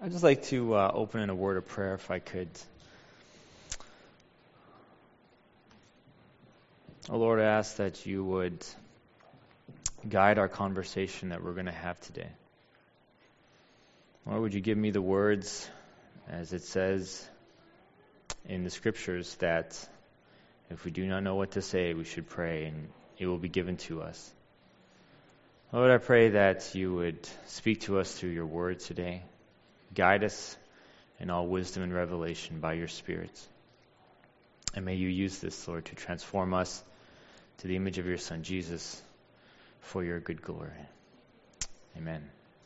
I'd just like to open in a word of prayer if I could. Oh Lord, I ask that you would guide our conversation that we're going to have today. Lord, would you give me the words, as it says in the scriptures, that if we do not know what to say, we should pray and it will be given to us. Lord, I pray that you would speak to us through your word today. Guide us in all wisdom and revelation by your Spirit. And may you use this, Lord, to transform us to the image of your Son, Jesus, for your good glory. Amen.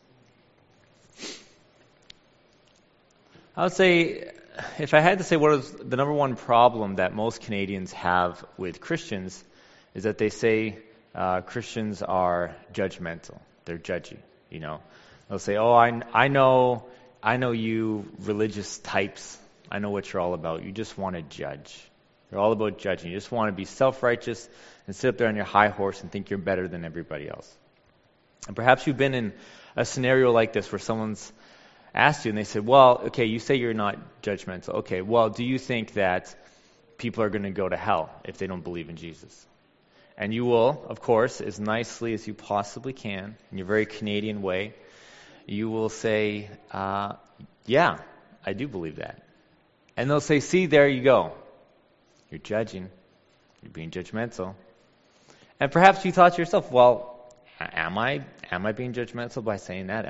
I would say, if I had to say what is the number one problem that most Canadians have with Christians, is that they say Christians are judgmental. They're judgy, you know. They'll say, oh, I know you religious types. I know what you're all about. You just want to judge. You're all about judging. You just want to be self-righteous and sit up there on your high horse and think you're better than everybody else. And perhaps you've been in a scenario like this where someone's asked you and they said, well, okay, you say you're not judgmental. Okay, well, do you think that people are going to go to hell if they don't believe in Jesus? And you will, of course, as nicely as you possibly can, in your very Canadian way, you will say, yeah, I do believe that. And they'll say, see, there you go. You're judging. You're being judgmental. And perhaps you thought to yourself, well, am I being judgmental by saying that?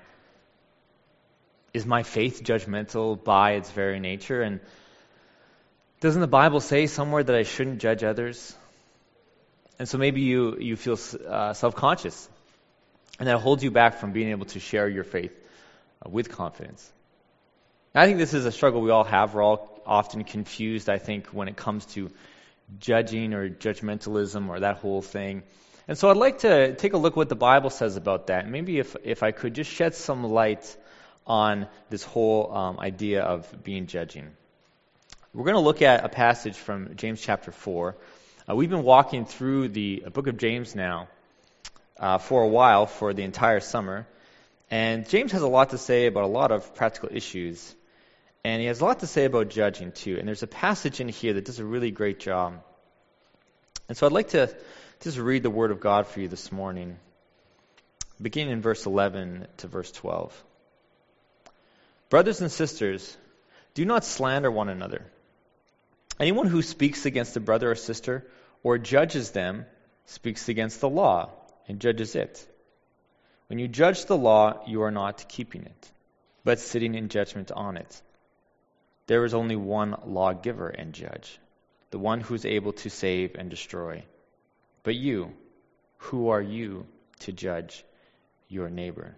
Is my faith judgmental by its very nature? And doesn't the Bible say somewhere that I shouldn't judge others? And so maybe you feel self-conscious, and that holds you back from being able to share your faith with confidence. I think this is a struggle we all have. We're all often confused, I think, when it comes to judging or judgmentalism or that whole thing. And so I'd like to take a look at what the Bible says about that. Maybe if I could just shed some light on this whole idea of being judging. We're going to look at a passage from James chapter 4. We've been walking through the book of James now for a while, for the entire summer. And James has a lot to say about a lot of practical issues. And he has a lot to say about judging too. And there's a passage in here that does a really great job. And so I'd like to just read the Word of God for you this morning, beginning in verse 11 to verse 12. Brothers and sisters, do not slander one another. Anyone who speaks against a brother or sister or judges them speaks against the law and judges it. When you judge the law, you are not keeping it, but sitting in judgment on it. There is only one lawgiver and judge, the one who is able to save and destroy. But you, who are you to judge your neighbor?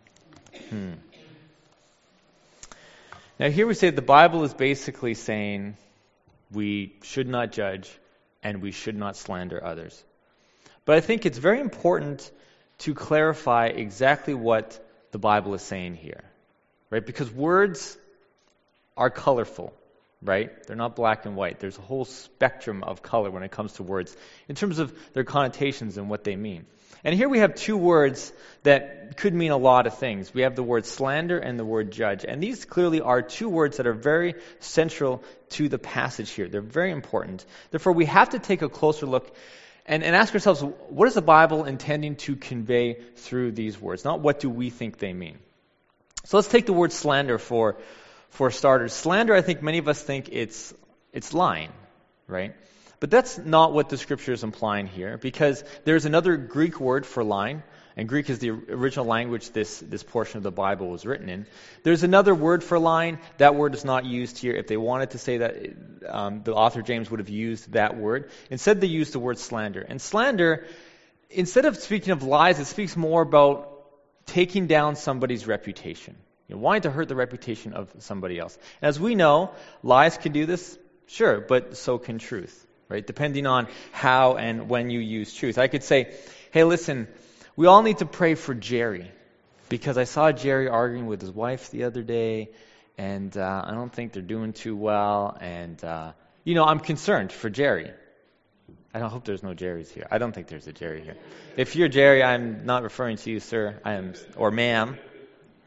Now here we say the Bible is basically saying we should not judge and we should not slander others. But I think it's very important to clarify exactly what the Bible is saying here, right? Because words are colorful, right? They're not black and white. There's a whole spectrum of color when it comes to words in terms of their connotations and what they mean. And here we have two words that could mean a lot of things. We have the word slander and the word judge. And these clearly are two words that are very central to the passage here. They're very important. Therefore, we have to take a closer look and ask ourselves, what is the Bible intending to convey through these words? Not what do we think they mean. So let's take the word slander for starters. Slander, I think many of us think it's lying, right? But that's not what the Scripture is implying here, because there's another Greek word for lying, and Greek is the original language this portion of the Bible was written in. There's another word for lying. That word is not used here. If they wanted to say that, the author James would have used that word. Instead, they used the word slander. And slander, instead of speaking of lies, it speaks more about taking down somebody's reputation. Wanting to hurt the reputation of somebody else. As we know, lies can do this, sure, but so can truth, right? Depending on how and when you use truth. I could say, hey, listen, we all need to pray for Jerry, because I saw Jerry arguing with his wife the other day, and I don't think they're doing too well, and, I'm concerned for Jerry. I don't hope there's no Jerrys here. I don't think there's a Jerry here. If you're Jerry, I'm not referring to you, sir, or ma'am.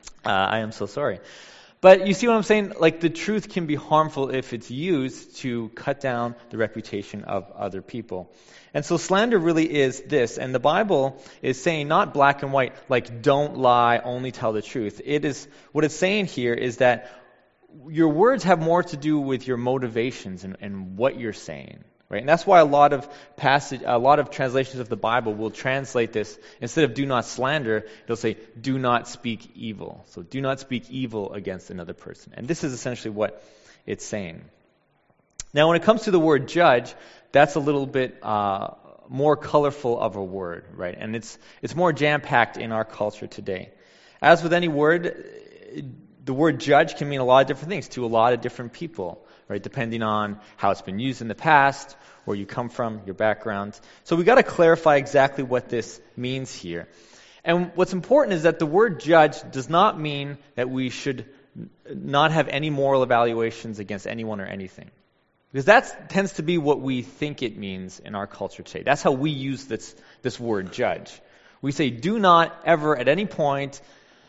I am so sorry. But you see what I'm saying? Like, the truth can be harmful if it's used to cut down the reputation of other people. And so slander really is this. And the Bible is saying not black and white, like don't lie, only tell the truth. It is, what it's saying here is that your words have more to do with your motivations and what you're saying. Right? And that's why a lot of translations of the Bible will translate this, instead of do not slander, it'll say do not speak evil. So do not speak evil against another person. And this is essentially what it's saying. Now when it comes to the word judge, that's a little bit more colorful of a word, right? And it's more jam-packed in our culture today. As with any word, the word judge can mean a lot of different things to a lot of different people, right? Depending on how it's been used in the past, where you come from, your background. So we got to clarify exactly what this means here. And what's important is that the word judge does not mean that we should not have any moral evaluations against anyone or anything. Because that tends to be what we think it means in our culture today. That's how we use this word judge. We say do not ever at any point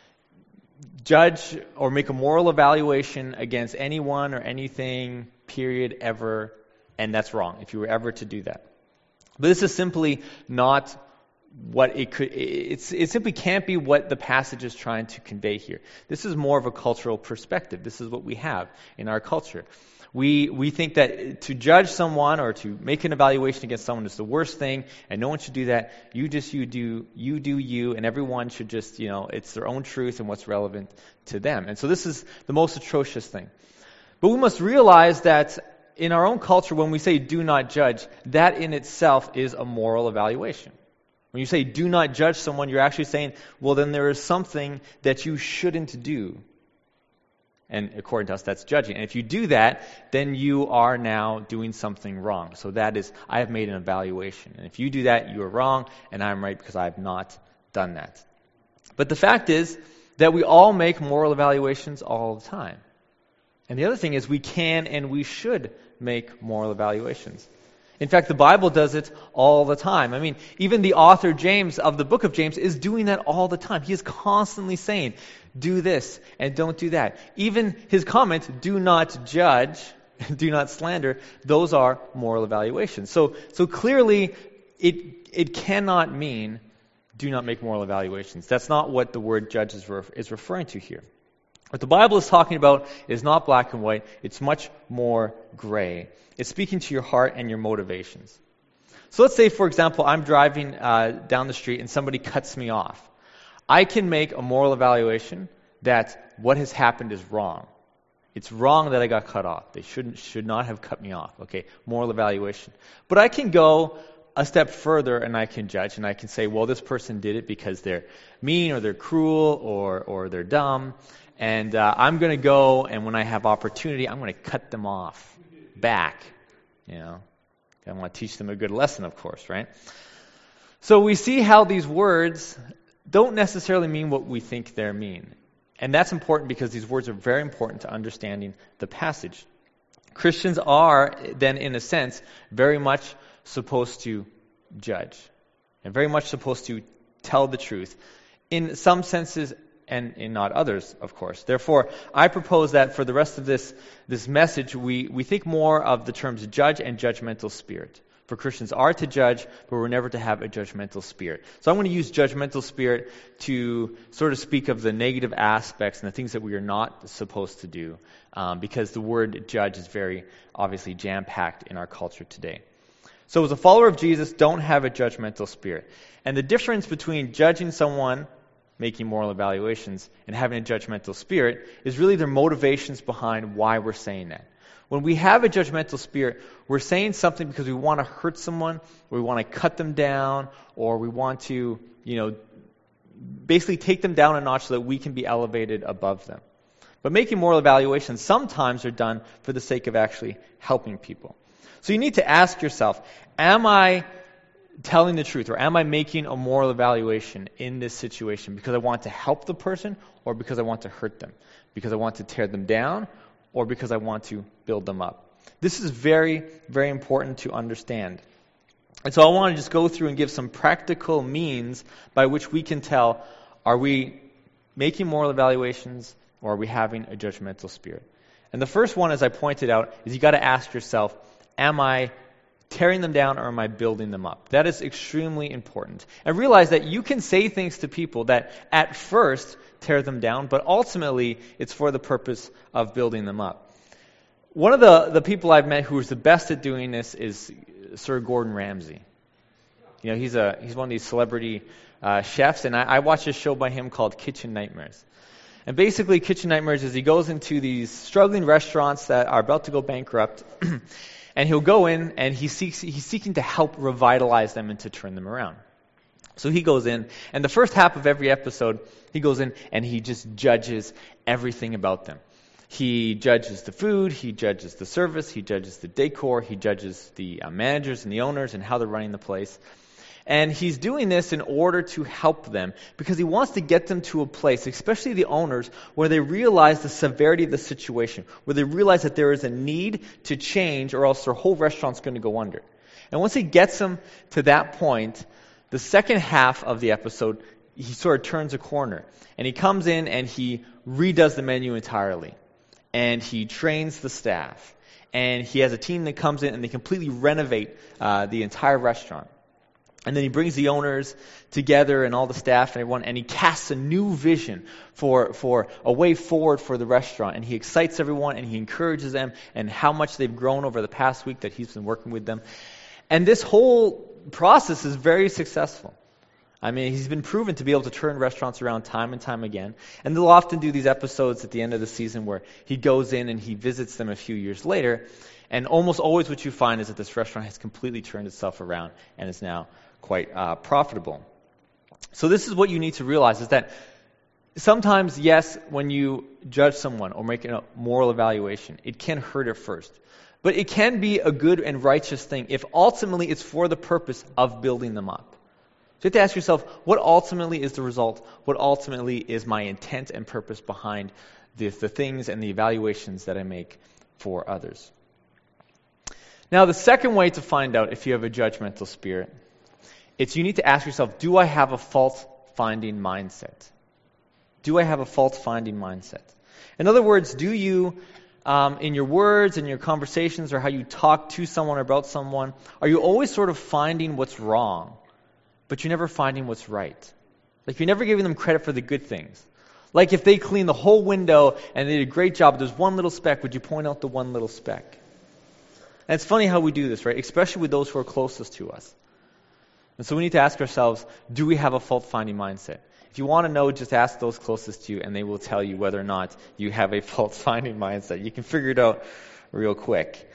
judge or make a moral evaluation against anyone or anything, period, ever, and that's wrong if you were ever to do that. But this is simply not what it could, it simply can't be what the passage is trying to convey here. This is more of a cultural perspective. This is what we have in our culture. We think that to judge someone or to make an evaluation against someone is the worst thing, and no one should do that. You do you, and everyone should just, it's their own truth and what's relevant to them. And so this is the most atrocious thing. But we must realize that in our own culture, when we say do not judge, that in itself is a moral evaluation. When you say do not judge someone, you're actually saying, well, then there is something that you shouldn't do. And according to us, that's judging. And if you do that, then you are now doing something wrong. So that is, I have made an evaluation. And if you do that, you are wrong, and I'm right because I have not done that. But the fact is that we all make moral evaluations all the time. And the other thing is we can and we should make moral evaluations. In fact, the Bible does it all the time. I mean, even the author James of the book of James is doing that all the time. He is constantly saying, do this and don't do that. Even his comment, do not judge, do not slander, those are moral evaluations. So clearly, it cannot mean do not make moral evaluations. That's not what the word judge is referring to here. What the Bible is talking about is not black and white. It's much more gray. It's speaking to your heart and your motivations. So let's say, for example, I'm driving down the street and somebody cuts me off. I can make a moral evaluation that what has happened is wrong. It's wrong that I got cut off. They should not have cut me off. Okay, moral evaluation. But I can go a step further and I can judge and I can say, well, this person did it because they're mean or they're cruel or they're dumb. And I'm going to go, and when I have opportunity, I'm going to cut them off back. I want to teach them a good lesson, of course, right? So we see how these words don't necessarily mean what we think they mean. And that's important because these words are very important to understanding the passage. Christians are, then, in a sense, very much supposed to judge and very much supposed to tell the truth. In some senses, and in not others, of course. Therefore, I propose that for the rest of this message, we think more of the terms judge and judgmental spirit. For Christians are to judge, but we're never to have a judgmental spirit. So I'm going to use judgmental spirit to sort of speak of the negative aspects and the things that we are not supposed to do, because the word judge is very obviously jam-packed in our culture today. So as a follower of Jesus, don't have a judgmental spirit. And the difference between judging someone, making moral evaluations, and having a judgmental spirit is really their motivations behind why we're saying that. When we have a judgmental spirit, we're saying something because we want to hurt someone, or we want to cut them down, or we want to, basically take them down a notch so that we can be elevated above them. But making moral evaluations sometimes are done for the sake of actually helping people. So you need to ask yourself, am I telling the truth, or am I making a moral evaluation in this situation because I want to help the person or because I want to hurt them? Because I want to tear them down or because I want to build them up? This is very, very important to understand. And so I want to just go through and give some practical means by which we can tell, are we making moral evaluations, or are we having a judgmental spirit? And the first one, as I pointed out, is you got to ask yourself, am I tearing them down or am I building them up? That is extremely important. And realize that you can say things to people that at first tear them down, but ultimately it's for the purpose of building them up. One of the people I've met who is the best at doing this is Sir Gordon Ramsay. You know, he's one of these celebrity chefs, and I watched a show by him called Kitchen Nightmares. And basically, Kitchen Nightmares is he goes into these struggling restaurants that are about to go bankrupt, and he'll go in and he's seeking to help revitalize them and to turn them around. So he goes in, and the first half of every episode, he goes in and he just judges everything about them. He judges the food, he judges the service, he judges the decor, he judges the managers and the owners and how they're running the place. And he's doing this in order to help them because he wants to get them to a place, especially the owners, where they realize the severity of the situation, where they realize that there is a need to change or else their whole restaurant's going to go under. And once he gets them to that point, the second half of the episode, he sort of turns a corner. And he comes in and he redoes the menu entirely. And he trains the staff. And he has a team that comes in and they completely renovate the entire restaurant. And then he brings the owners together and all the staff and everyone, and he casts a new vision for a way forward for the restaurant. And he excites everyone and he encourages them and how much they've grown over the past week that he's been working with them. And this whole process is very successful. I mean, he's been proven to be able to turn restaurants around time and time again. And they'll often do these episodes at the end of the season where he goes in and he visits them a few years later. And almost always what you find is that this restaurant has completely turned itself around and is now quite profitable. So this is what you need to realize is that sometimes, yes, when you judge someone or make a moral evaluation, it can hurt at first. But it can be a good and righteous thing if ultimately it's for the purpose of building them up. So you have to ask yourself, what ultimately is the result? What ultimately is my intent and purpose behind the things and the evaluations that I make for others? Now, the second way to find out if you have a judgmental spirit, it's you need to ask yourself, do I have a fault-finding mindset? Do I have a fault-finding mindset? In other words, do you, in your words, in your conversations, or how you talk to someone or about someone, are you always sort of finding what's wrong, but you're never finding what's right? Like you're never giving them credit for the good things. Like if they cleaned the whole window and they did a great job, there's one little speck, would you point out the one little speck? And it's funny how we do this, right? Especially with those who are closest to us. And so we need to ask ourselves, do we have a fault-finding mindset? If you want to know, just ask those closest to you, and they will tell you whether or not you have a fault-finding mindset. You can figure it out real quick.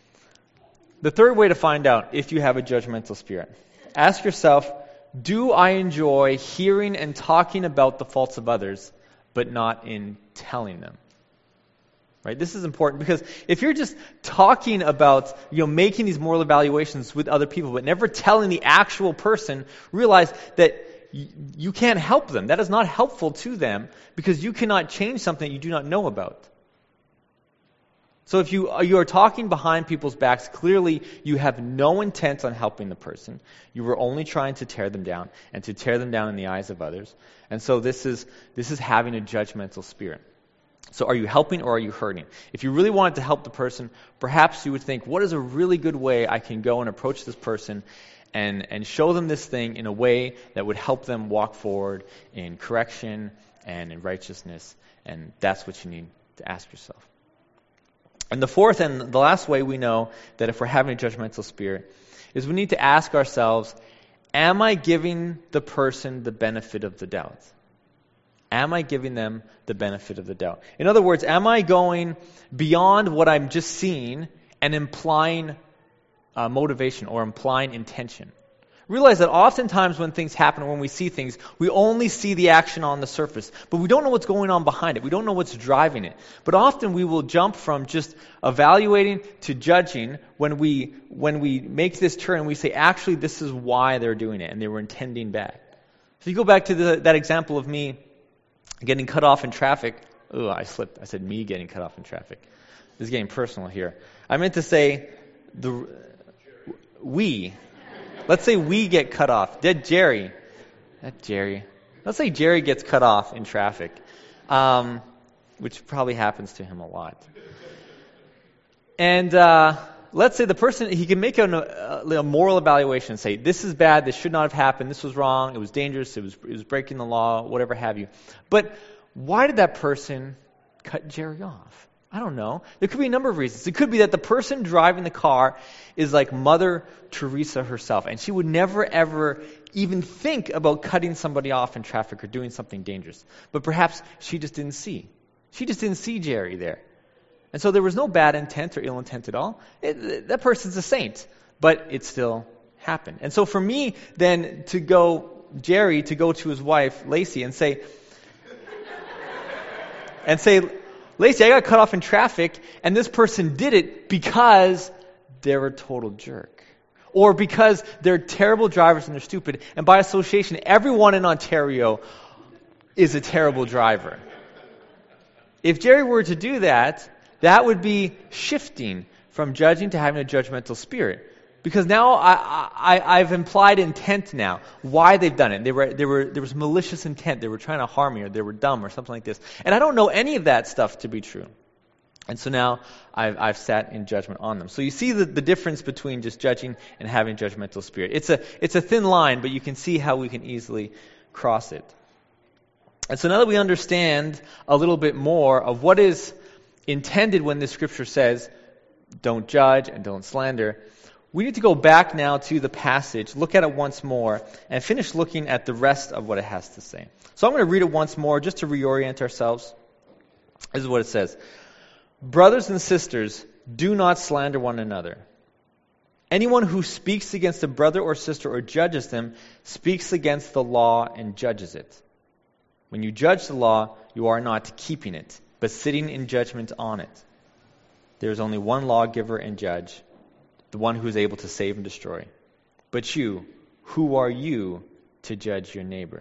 The third way to find out if you have a judgmental spirit, ask yourself, do I enjoy hearing and talking about the faults of others, but not in telling them? Right? This is important because if you're just talking about, making these moral evaluations with other people, but never telling the actual person, realize that you can't help them. That is not helpful to them because you cannot change something you do not know about. So if you are talking behind people's backs, clearly you have no intent on helping the person. You were only trying to tear them down and to tear them down in the eyes of others. And so this is having a judgmental spirit. So are you helping or are you hurting? If you really wanted to help the person, perhaps you would think, what is a really good way I can go and approach this person and show them this thing in a way that would help them walk forward in correction and in righteousness? And that's what you need to ask yourself. And the fourth and the last way we know that if we're having a judgmental spirit is we need to ask ourselves, am I giving the person the benefit of the doubt? Am I giving them the benefit of the doubt? In other words, am I going beyond what I'm just seeing and implying motivation or implying intention? Realize that oftentimes when things happen, when we see things, we only see the action on the surface, but we don't know what's going on behind it. We don't know what's driving it. But often we will jump from just evaluating to judging when we make this turn and we say, actually, this is why they're doing it, and they were intending bad. So you go back to that example of me getting cut off in traffic. Oh, I slipped. I said me getting cut off in traffic. This is getting personal here. I meant to say we. Let's say we get cut off. That Jerry. Let's say Jerry gets cut off in traffic, which probably happens to him a lot. And let's say the person, he can make a moral evaluation and say, this is bad, this should not have happened, this was wrong, it was dangerous, it was breaking the law, whatever have you. But why did that person cut Jerry off? I don't know. There could be a number of reasons. It could be that the person driving the car is like Mother Teresa herself, and she would never, ever even think about cutting somebody off in traffic or doing something dangerous. But perhaps she just didn't see. She just didn't see Jerry there. And so there was no bad intent or ill intent at all. That person's a saint, but it still happened. And so for me, then, Jerry to go to his wife, Lacey, and say, Lacey, I got cut off in traffic, and this person did it because they're a total jerk. Or because they're terrible drivers and they're stupid. And by association, everyone in Ontario is a terrible driver. If Jerry were to do that, that would be shifting from judging to having a judgmental spirit. Because now I've implied intent now, why they've done it. There was malicious intent. They were trying to harm me, or they were dumb, or something like this. And I don't know any of that stuff to be true. And so now I've sat in judgment on them. So you see the difference between just judging and having a judgmental spirit. It's a thin line, but you can see how we can easily cross it. And so now that we understand a little bit more of what is intended when the scripture says, don't judge and don't slander, we need to go back now to the passage, look at it once more, and finish looking at the rest of what it has to say. So I'm going to read it once more just to reorient ourselves. This is what it says. Brothers and sisters, do not slander one another. Anyone who speaks against a brother or sister or judges them speaks against the law and judges it. When you judge the law, you are not keeping it, but sitting in judgment on it. There is only one lawgiver and judge, the one who is able to save and destroy. But you, who are you to judge your neighbor?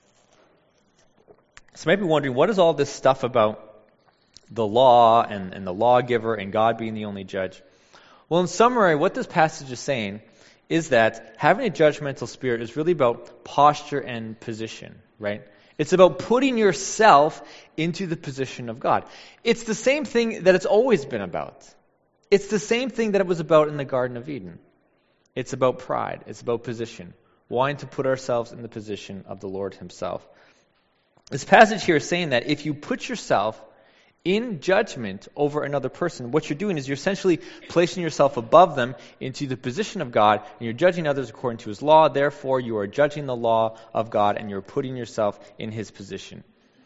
So you might be wondering, what is all this stuff about the law and the lawgiver and God being the only judge? Well, in summary, what this passage is saying is that having a judgmental spirit is really about posture and position, right? It's about putting yourself into the position of God. It's the same thing that it's always been about. It's the same thing that it was about in the Garden of Eden. It's about pride. It's about position. Wanting to put ourselves in the position of the Lord himself. This passage here is saying that if you put yourself in judgment over another person, what you're doing is you're essentially placing yourself above them into the position of God, and you're judging others according to his law. Therefore, you are judging the law of God, and you're putting yourself in his position.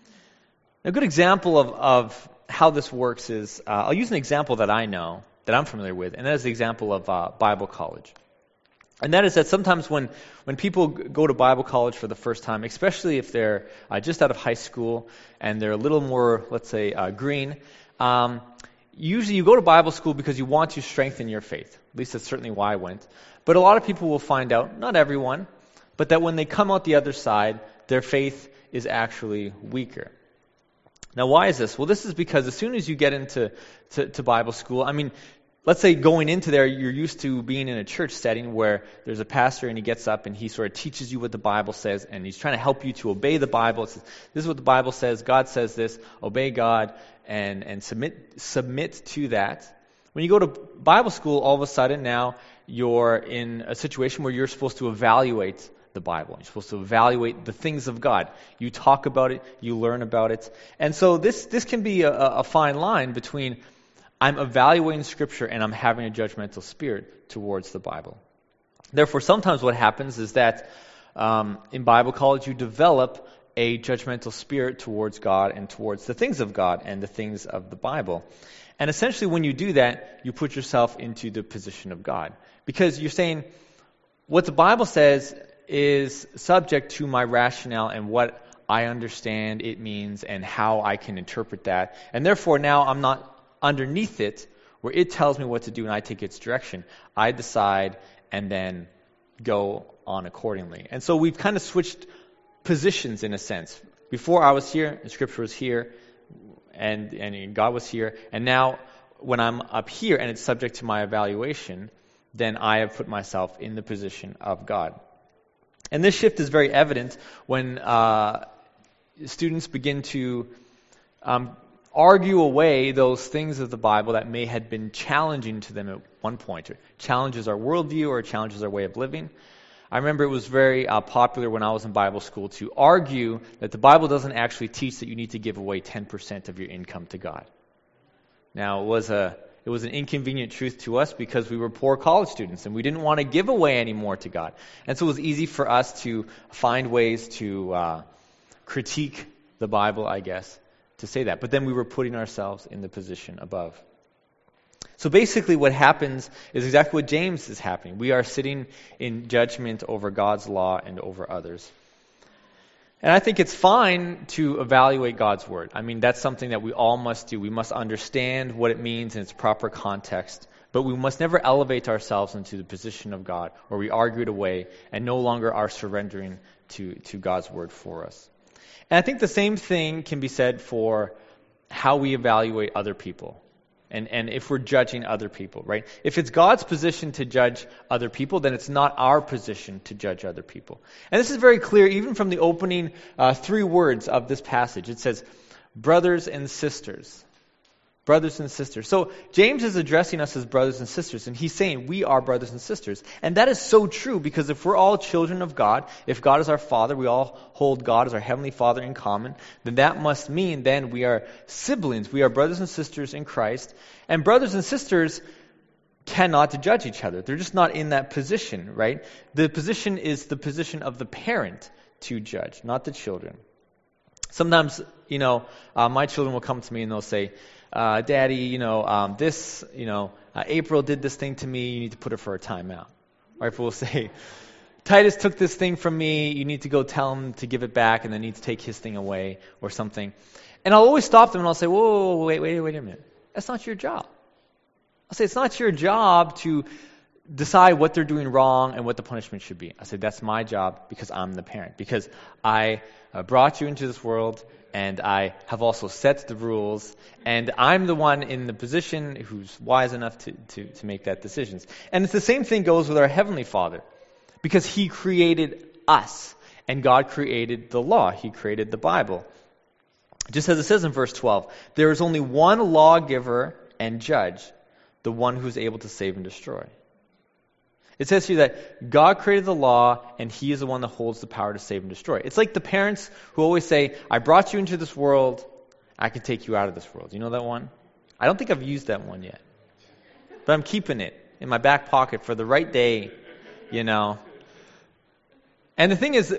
A good example of how this works is, I'll use an example that I know, that I'm familiar with, and that is the example of Bible college. And that is that sometimes when people go to Bible college for the first time, especially if they're just out of high school and they're a little more, let's say, green, usually you go to Bible school because you want to strengthen your faith. At least that's certainly why I went. But a lot of people will find out, not everyone, but that when they come out the other side, their faith is actually weaker. Now, why is this? Well, this is because as soon as you get into Bible school, I mean, let's say going into there, you're used to being in a church setting where there's a pastor and he gets up and he sort of teaches you what the Bible says, and he's trying to help you to obey the Bible. It says, this is what the Bible says, God says this, obey God, and submit to that. When you go to Bible school, all of a sudden now you're in a situation where you're supposed to evaluate the Bible. You're supposed to evaluate the things of God. You talk about it, you learn about it. And so this can be a fine line between I'm evaluating Scripture and I'm having a judgmental spirit towards the Bible. Therefore, sometimes what happens is that in Bible college you develop a judgmental spirit towards God and towards the things of God and the things of the Bible. And essentially when you do that, you put yourself into the position of God. Because you're saying, what the Bible says is subject to my rationale and what I understand it means and how I can interpret that. And therefore now I'm not underneath it where it tells me what to do and I take its direction. I decide and then go on accordingly. And so we've kind of switched positions in a sense. Before I was here and Scripture was here and God was here. And now when I'm up here and it's subject to my evaluation, then I have put myself in the position of God. And this shift is very evident when students begin to argue away those things of the Bible that may have been challenging to them at one point. It challenges our worldview or challenges our way of living. I remember it was very popular when I was in Bible school to argue that the Bible doesn't actually teach that you need to give away 10% of your income to God. Now, it was an inconvenient truth to us because we were poor college students and we didn't want to give away any more to God. And so it was easy for us to find ways to critique the Bible, I guess, to say that. But then we were putting ourselves in the position above. So basically what happens is exactly what James is happening. We are sitting in judgment over God's law and over others. And I think it's fine to evaluate God's word. I mean, that's something that we all must do. We must understand what it means in its proper context. But we must never elevate ourselves into the position of God where we argue it away and no longer are surrendering to God's word for us. And I think the same thing can be said for how we evaluate other people. And if we're judging other people, right? If it's God's position to judge other people, then it's not our position to judge other people. And this is very clear even from the opening 3 words of this passage. It says, brothers and sisters. Brothers and sisters. So James is addressing us as brothers and sisters, and he's saying we are brothers and sisters. And that is so true because if we're all children of God, if God is our Father, we all hold God as our Heavenly Father in common, then that must mean then we are siblings. We are brothers and sisters in Christ. And brothers and sisters cannot judge each other. They're just not in that position, right? The position is the position of the parent to judge, not the children. Sometimes, my children will come to me and they'll say, Daddy, April did this thing to me, you need to put her for a timeout. Or if we'll say, Titus took this thing from me, you need to go tell him to give it back and then need to take his thing away or something. And I'll always stop them and I'll say, whoa, wait a minute. That's not your job. I'll say, it's not your job to decide what they're doing wrong and what the punishment should be. I say, that's my job because I'm the parent. Because I brought you into this world and I have also set the rules, and I'm the one in the position who's wise enough to make that decisions. And it's the same thing goes with our Heavenly Father, because He created us, and God created the law. He created the Bible. Just as it says in verse 12, there is only one lawgiver and judge, the one who's able to save and destroy. It says here that God created the law, and He is the one that holds the power to save and destroy. It's like the parents who always say, I brought you into this world, I can take you out of this world. You know that one? I don't think I've used that one yet. But I'm keeping it in my back pocket for the right day, And the thing is,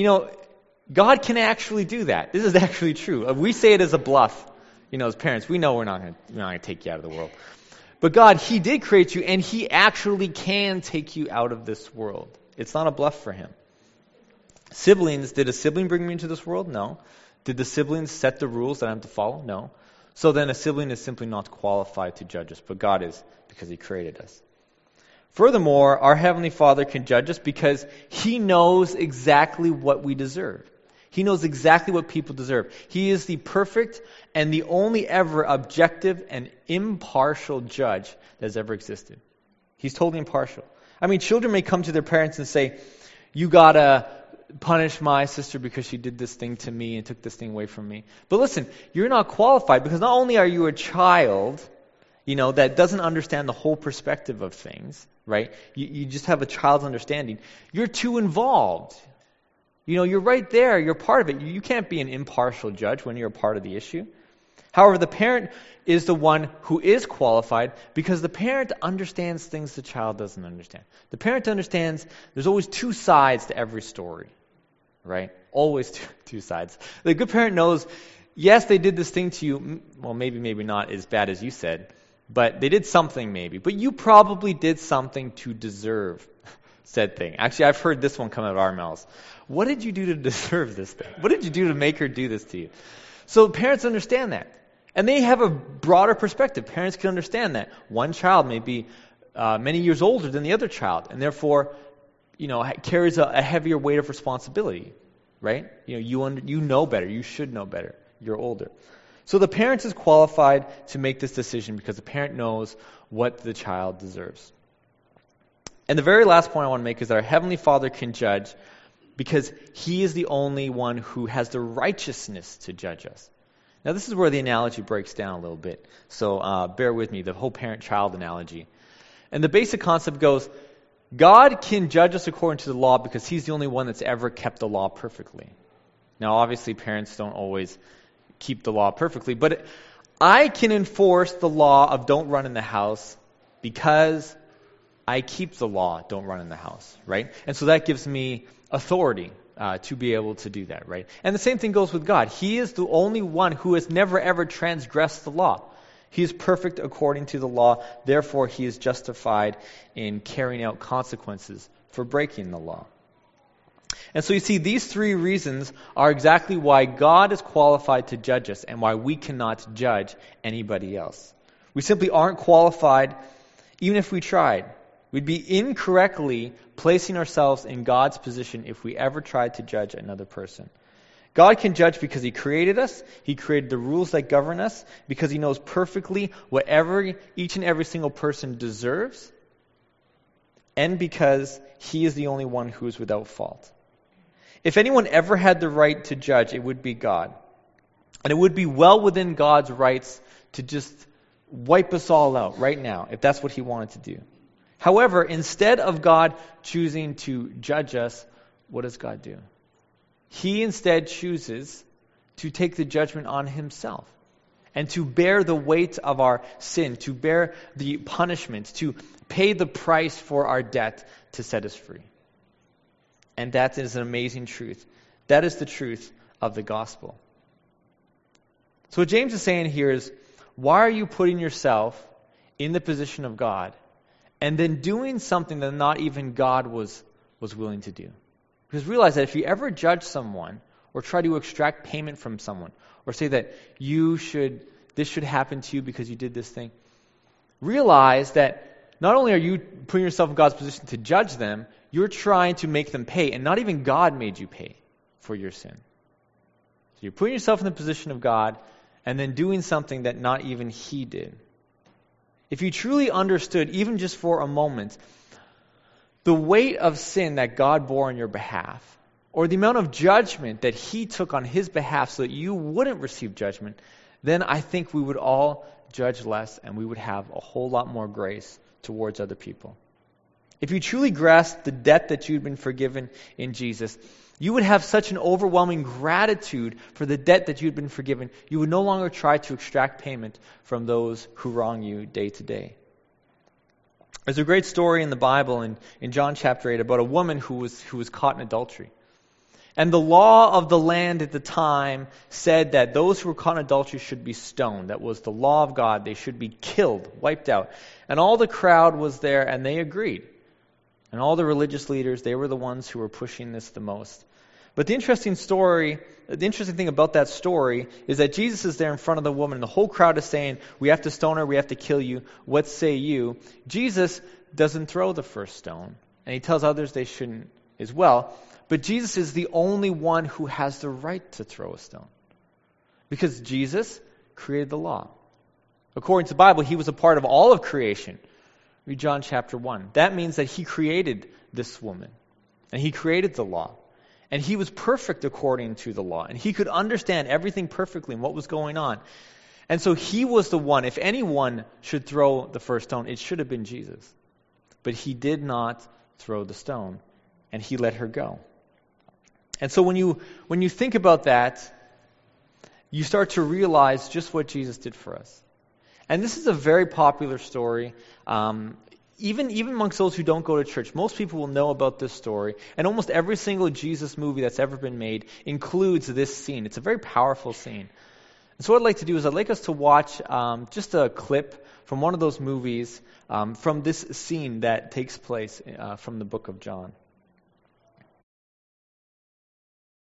God can actually do that. This is actually true. We say it as a bluff, as parents. We know we're not going to take you out of the world. But God, He did create you, and He actually can take you out of this world. It's not a bluff for Him. Siblings, did a sibling bring me into this world? No. Did the siblings set the rules that I have to follow? No. So then a sibling is simply not qualified to judge us, but God is, because He created us. Furthermore, our Heavenly Father can judge us because He knows exactly what we deserve. He knows exactly what people deserve. He is the perfect and the only ever objective and impartial judge that has ever existed. He's totally impartial. I mean, children may come to their parents and say, you gotta punish my sister because she did this thing to me and took this thing away from me. But listen, you're not qualified because not only are you a child, that doesn't understand the whole perspective of things, right? You just have a child's understanding. You're too involved. You're right there. You're part of it. You can't be an impartial judge when you're a part of the issue. However, the parent is the one who is qualified because the parent understands things the child doesn't understand. The parent understands there's always 2 sides to every story, right? Always two sides. The good parent knows, yes, they did this thing to you. Well, maybe not as bad as you said, but they did something maybe. But you probably did something to deserve said thing. Actually, I've heard this one come out of our mouths. What did you do to deserve this thing? What did you do to make her do this to you? So parents understand that. And they have a broader perspective. Parents can understand that. One child may be many years older than the other child, and therefore, carries a heavier weight of responsibility, right? You know better. You should know better. You're older. So the parent is qualified to make this decision because the parent knows what the child deserves. And the very last point I want to make is that our Heavenly Father can judge because he is the only one who has the righteousness to judge us. Now, this is where the analogy breaks down a little bit. So bear with me, the whole parent-child analogy. And the basic concept goes, God can judge us according to the law because he's the only one that's ever kept the law perfectly. Now, obviously, parents don't always keep the law perfectly, but I can enforce the law of don't run in the house because I keep the law, don't run in the house, right? And so that gives me authority to be able to do that, right? And the same thing goes with God. He is the only one who has never ever transgressed the law. He is perfect according to the law. Therefore, he is justified in carrying out consequences for breaking the law. And so you see, these three reasons are exactly why God is qualified to judge us and why we cannot judge anybody else. We simply aren't qualified even if we tried. We'd be incorrectly placing ourselves in God's position if we ever tried to judge another person. God can judge because he created us, he created the rules that govern us, because he knows perfectly what each and every single person deserves, and because he is the only one who is without fault. If anyone ever had the right to judge, it would be God. And it would be well within God's rights to just wipe us all out right now, if that's what he wanted to do. However, instead of God choosing to judge us, what does God do? He instead chooses to take the judgment on himself and to bear the weight of our sin, to bear the punishment, to pay the price for our debt to set us free. And that is an amazing truth. That is the truth of the gospel. So what James is saying here is, why are you putting yourself in the position of God and then doing something that not even God was willing to do? Because realize that if you ever judge someone or try to extract payment from someone or say that this should happen to you because you did this thing, realize that not only are you putting yourself in God's position to judge them, you're trying to make them pay, and not even God made you pay for your sin. So you're putting yourself in the position of God and then doing something that not even he did. If you truly understood, even just for a moment, the weight of sin that God bore on your behalf, or the amount of judgment that he took on his behalf so that you wouldn't receive judgment, then I think we would all judge less and we would have a whole lot more grace towards other people. If you truly grasped the debt that you'd been forgiven in Jesus, you would have such an overwhelming gratitude for the debt that you'd been forgiven, you would no longer try to extract payment from those who wrong you day to day. There's a great story in the Bible in John chapter 8 about a woman who was caught in adultery. And the law of the land at the time said that those who were caught in adultery should be stoned. That was the law of God. They should be killed, wiped out. And all the crowd was there and they agreed. And all the religious leaders, they were the ones who were pushing this the most. But the interesting thing about that story is that Jesus is there in front of the woman, and the whole crowd is saying, we have to stone her, we have to kill you, what say you? Jesus doesn't throw the first stone, and he tells others they shouldn't as well. But Jesus is the only one who has the right to throw a stone, because Jesus created the law. According to the Bible, he was a part of all of creation. Read John chapter 1. That means that he created this woman, and he created the law. And he was perfect according to the law. And he could understand everything perfectly and what was going on. And so he was the one, if anyone should throw the first stone, it should have been Jesus. But he did not throw the stone, and he let her go. And so when you think about that, you start to realize just what Jesus did for us. And this is a very popular story. Even amongst those who don't go to church, most people will know about this story. And almost every single Jesus movie that's ever been made includes this scene. It's a very powerful scene. And so what I'd like to do is I'd like us to watch just a clip from one of those movies from this scene that takes place from the book of John.